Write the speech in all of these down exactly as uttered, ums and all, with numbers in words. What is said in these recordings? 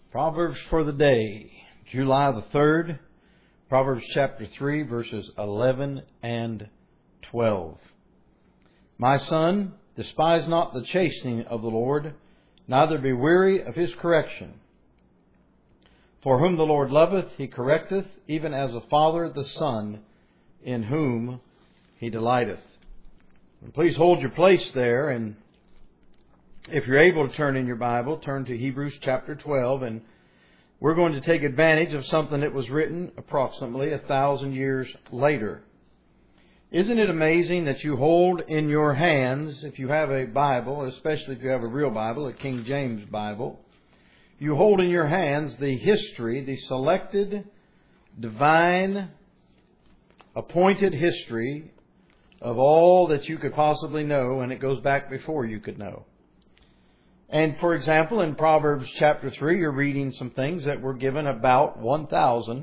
Proverbs for the day, July the third, Proverbs chapter three, verses eleven and twelve. My son, despise not the chastening of the Lord, neither be weary of His correction. For whom the Lord loveth, He correcteth, even as a father the son, in whom He delighteth. And please hold your place there, and if you're able to turn in your Bible, turn to Hebrews chapter twelve, and we're going to take advantage of something that was written approximately a thousand years later. Isn't it amazing that you hold in your hands, if you have a Bible, especially if you have a real Bible, a King James Bible, you hold in your hands the history, the selected, divine, appointed history of all that you could possibly know, and it goes back before you could know. And for example, in Proverbs chapter three, you're reading some things that were given about one thousand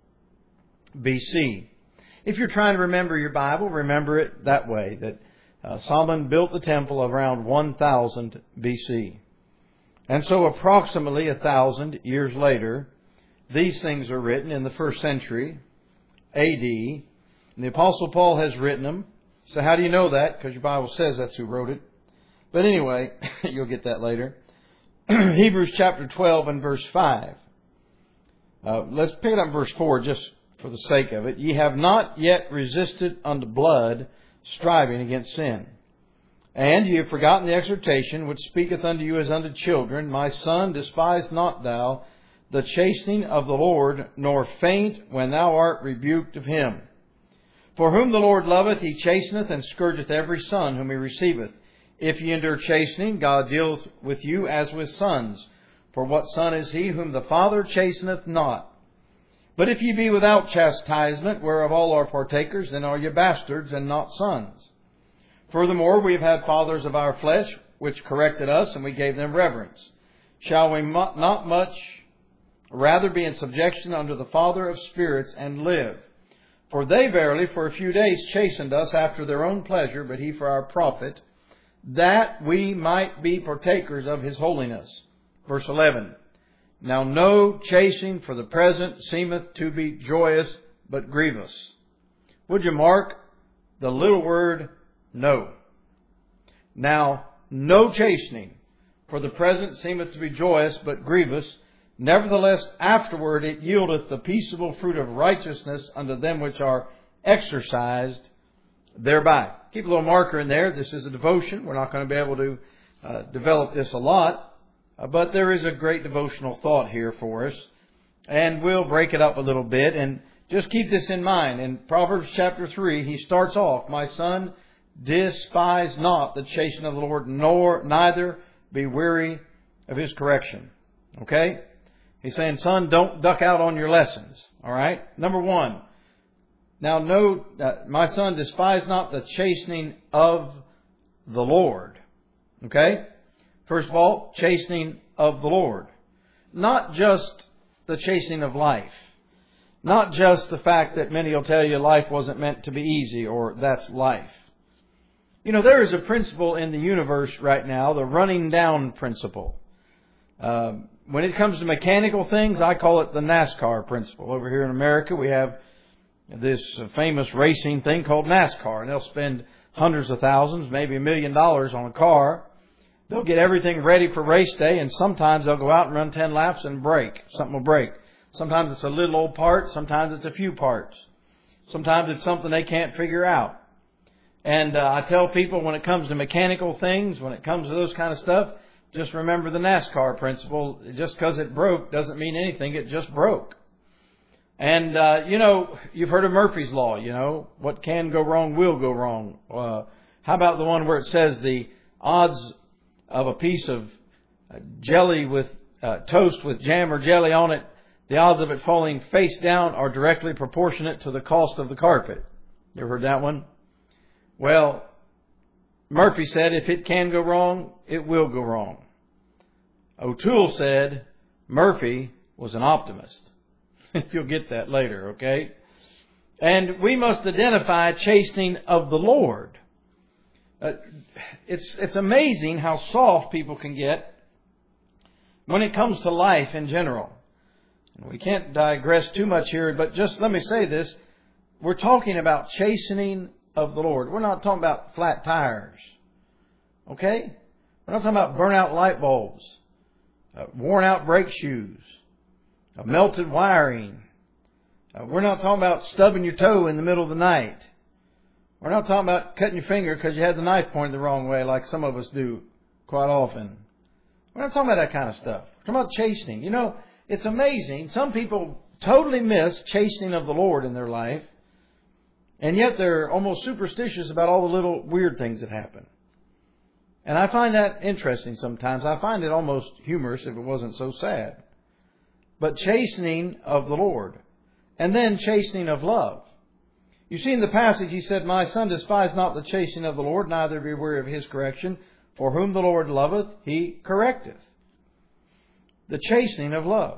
B C. If you're trying to remember your Bible, remember it that way, that uh, Solomon built the temple around one thousand B C. And so approximately a thousand years later, these things are written in the first century A D. And the Apostle Paul has written them. So how do you know that? Because your Bible says that's who wrote it. But anyway, you'll get that later. Hebrews chapter twelve and verse five. Uh, let's pick it up in verse four just for the sake of it. Ye have not yet resisted unto blood, striving against sin. And ye have forgotten the exhortation which speaketh unto you as unto children. My son, despise not thou the chastening of the Lord, nor faint when thou art rebuked of Him. For whom the Lord loveth, He chasteneth, and scourgeth every son whom He receiveth. If ye endure chastening, God dealeth with you as with sons. For what son is he whom the Father chasteneth not? But if ye be without chastisement, whereof all are partakers, then are ye bastards and not sons. Furthermore, we have had fathers of our flesh, which corrected us, and we gave them reverence. Shall we not much rather be in subjection unto the Father of spirits, and live? For they verily for a few days chastened us after their own pleasure, but He for our profit, that we might be partakers of His holiness. Verse eleven. Now no chastening for the present seemeth to be joyous, but grievous. Would you mark the little word no? Now no chastening for the present seemeth to be joyous, but grievous. Nevertheless afterward it yieldeth the peaceable fruit of righteousness unto them which are exercised thereby. Keep a little marker in there. This is a devotion. We're not going to be able to uh, develop this a lot. Uh, but there is a great devotional thought here for us. And we'll break it up a little bit. And just keep this in mind. In Proverbs chapter three, he starts off, My son, despise not the chastening of the Lord, nor neither be weary of His correction. Okay? He's saying, son, don't duck out on your lessons. All right? Number one. Now, know, uh, my son, despise not the chastening of the Lord. Okay? First of all, chastening of the Lord. Not just the chastening of life. Not just the fact that many will tell you life wasn't meant to be easy, or that's life. You know, there is a principle in the universe right now, the running down principle. Uh, when it comes to mechanical things, I call it the NASCAR principle. Over here in America, we have this famous racing thing called NASCAR. And they'll spend hundreds of thousands, maybe a million dollars on a car. They'll get everything ready for race day, and sometimes they'll go out and run ten laps and break. Something will break. Sometimes it's a little old part. Sometimes it's a few parts. Sometimes it's something they can't figure out. And uh, I tell people when it comes to mechanical things, when it comes to those kind of stuff, just remember the NASCAR principle. Just because it broke doesn't mean anything. It just broke. And, uh, you know, you've heard of Murphy's Law, you know. What can go wrong will go wrong. Uh, how about the one where it says the odds of a piece of jelly with uh, toast with jam or jelly on it, the odds of it falling face down are directly proportionate to the cost of the carpet. You ever heard that one? Well, Murphy said if it can go wrong, it will go wrong. O'Toole said Murphy was an optimist. You'll get that later, okay? And we must identify chastening of the Lord. Uh, it's it's amazing how soft people can get when it comes to life in general. We can't digress too much here, but just let me say this. We're talking about chastening of the Lord. We're not talking about flat tires. Okay? We're not talking about burnt-out light bulbs, uh, worn-out brake shoes, uh, melted wiring. Uh, we're not talking about stubbing your toe in the middle of the night. We're not talking about cutting your finger because you had the knife pointed the wrong way like some of us do quite often. We're not talking about that kind of stuff. We're talking about chastening. You know, it's amazing. Some people totally miss chastening of the Lord in their life, and yet they're almost superstitious about all the little weird things that happen. And I find that interesting sometimes. I find it almost humorous if it wasn't so sad. But chastening of the Lord. And then chastening of love. You see in the passage, he said, My son, despise not the chastening of the Lord, neither be weary of his correction. For whom the Lord loveth, he correcteth. The chastening of love.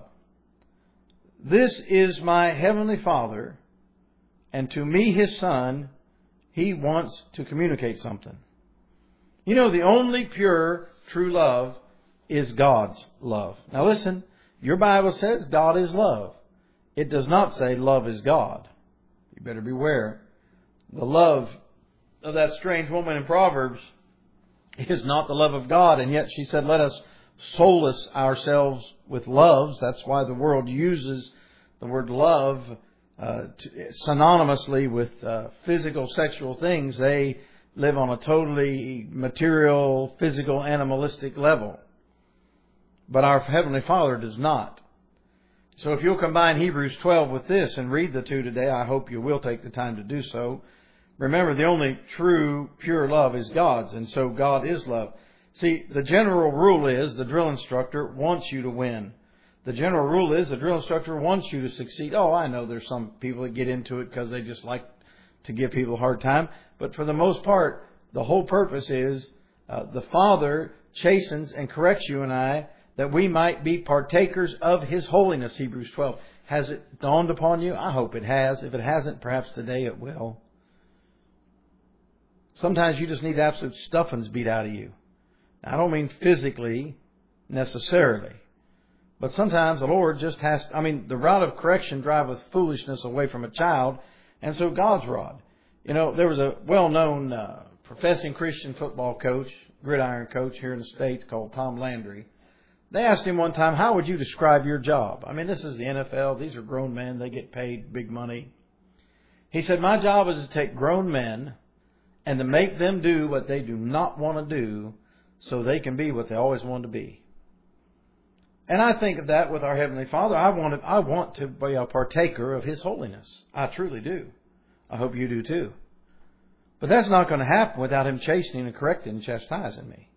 This is my heavenly Father, and to me, his Son, he wants to communicate something. You know, the only pure, true love is God's love. Now listen, your Bible says God is love. It does not say love is God. You better beware. The love of that strange woman in Proverbs is not the love of God, and yet she said, let us solace ourselves with loves. That's why the world uses the word love uh, to, synonymously with uh, physical, sexual things. They live on a totally material, physical, animalistic level. But our Heavenly Father does not. So if you'll combine Hebrews twelve with this and read the two today, I hope you will take the time to do so. Remember, the only true, pure love is God's, and so God is love. See, the general rule is the drill instructor wants you to win. The general rule is the drill instructor wants you to succeed. Oh, I know there's some people that get into it because they just like to give people a hard time. But for the most part, the whole purpose is uh, the Father chastens and corrects you and I that we might be partakers of His holiness, Hebrews twelve. Has it dawned upon you? I hope it has. If it hasn't, perhaps today it will. Sometimes you just need absolute stuffings beat out of you. Now, I don't mean physically necessarily. But sometimes the Lord just has, I mean, the rod of correction driveth foolishness away from a child, and so God's rod. You know, there was a well-known uh, professing Christian football coach, gridiron coach here in the States called Tom Landry. They asked him one time, how would you describe your job? I mean, this is the N F L. These are grown men. They get paid big money. He said, my job is to take grown men and to make them do what they do not want to do so they can be what they always wanted to be. And I think of that with our Heavenly Father. I want to, I want to be a partaker of His holiness. I truly do. I hope you do too. But that's not going to happen without Him chastening and correcting and chastising me.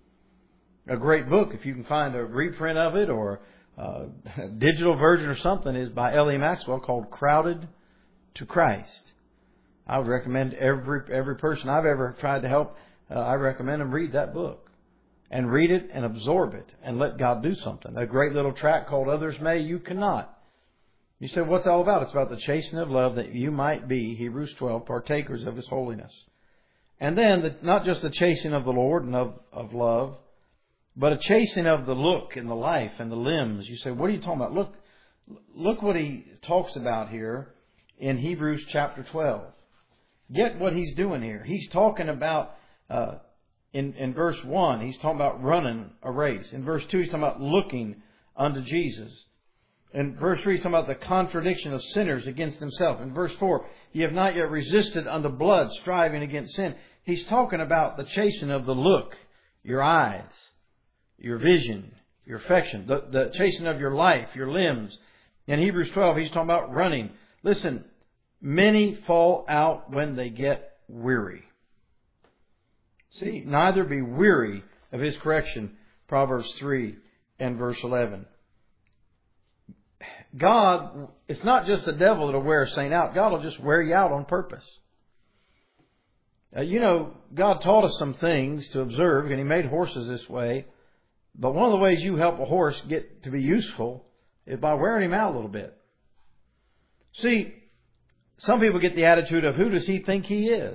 A great book, if you can find a reprint of it or a digital version or something, is by L E Maxwell called Crowded to Christ. I would recommend every every person I've ever tried to help, uh, I recommend them read that book. And read it and absorb it and let God do something. A great little tract called Others May, You Cannot. You say, what's it all about? It's about the chastening of love that you might be, Hebrews twelve, partakers of His holiness. And then, the, not just the chastening of the Lord and of, of love, but a chastening of the look and the life and the limbs. You say, what are you talking about? Look, look what he talks about here in Hebrews chapter twelve. Get what he's doing here. He's talking about... Uh, In, in verse one, he's talking about running a race. In verse two, he's talking about looking unto Jesus. In verse three, he's talking about the contradiction of sinners against himself. In verse four, ye have not yet resisted unto blood, striving against sin. He's talking about the chastening of the look, your eyes, your vision, your affection, the, the chastening of your life, your limbs. In Hebrews twelve, he's talking about running. Listen, many fall out when they get weary. See, neither be weary of His correction, Proverbs three and verse eleven. God, it's not just the devil that will wear a saint out. God will just wear you out on purpose. Uh, you know, God taught us some things to observe, and He made horses this way. But one of the ways you help a horse get to be useful is by wearing him out a little bit. See, some people get the attitude of, who does he think he is?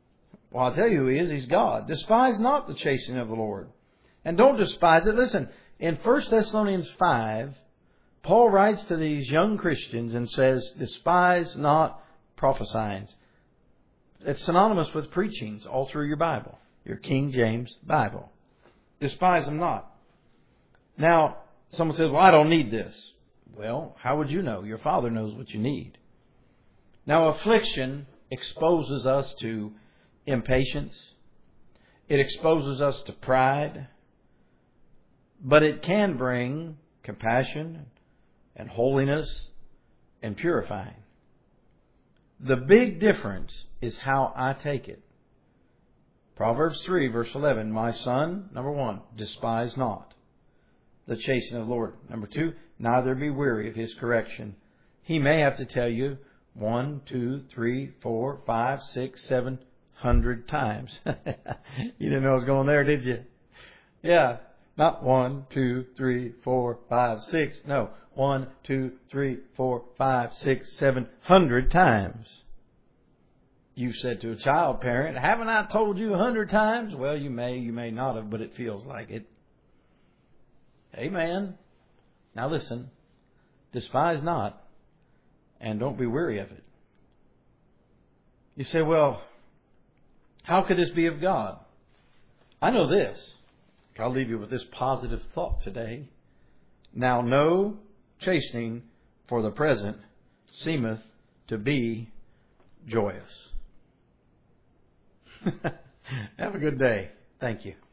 Well, I'll tell you who He is. He's God. Despise not the chastening of the Lord. And don't despise it. Listen, In First Thessalonians five, Paul writes to these young Christians and says, despise not prophesying. It's synonymous with preachings all through your Bible, your King James Bible. Despise them not. Now, someone says, well, I don't need this. Well, how would you know? Your Father knows what you need. Now, affliction exposes us to impatience. It exposes us to pride. But it can bring compassion and holiness and purifying. The big difference is how I take it. Proverbs three, verse eleven, my son, number one, despise not the chastening of the Lord. Number two, neither be weary of His correction. He may have to tell you one, two, three, four, five, six, seven hundred times. You didn't know I was going there, did you? Yeah. Not one, two, three, four, five, six. No. One, two, three, four, five, six, seven hundred times. You said to a child parent, haven't I told you a hundred times? Well, you may, you may not have, but it feels like it. Amen. Now listen. Despise not, and don't be weary of it. You say, well, how could this be of God? I know this. I'll leave you with this positive thought today. Now no chastening for the present seemeth to be joyous. Have a good day. Thank you.